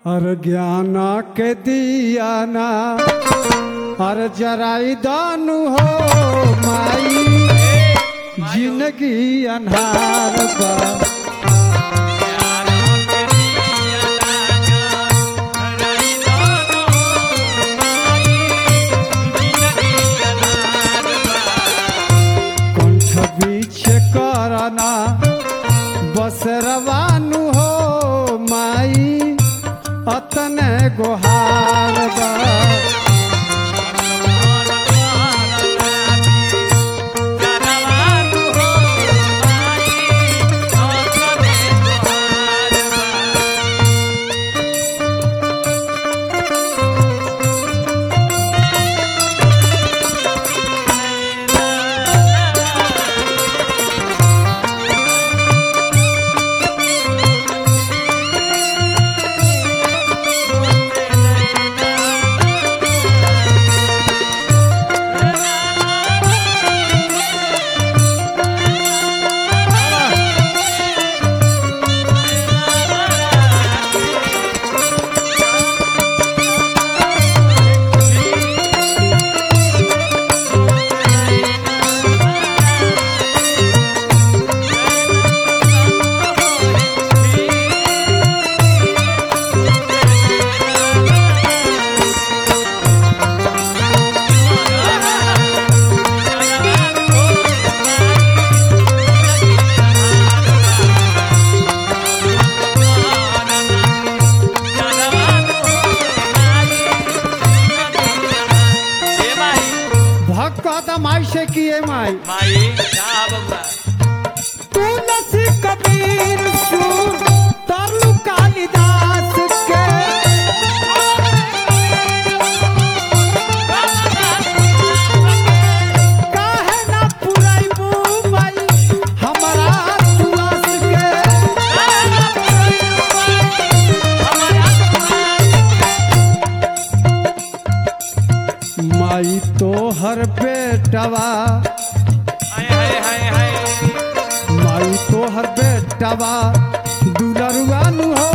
हर ज्ञान के दियाना हर जराई दानु हो माई जिंदगी अन्हार बा। कंठ बीच करना बसरवानु हो माई अतने गोहार बा। माई से किए माई माई क्या बबुआ तुलसी कबीर सूर तरु कालिदास के काहे ना पुराइबू माई हमारा तुलस के। माई तो हर बेटवा माई तो हर बेटवा दुलरुआ नु हो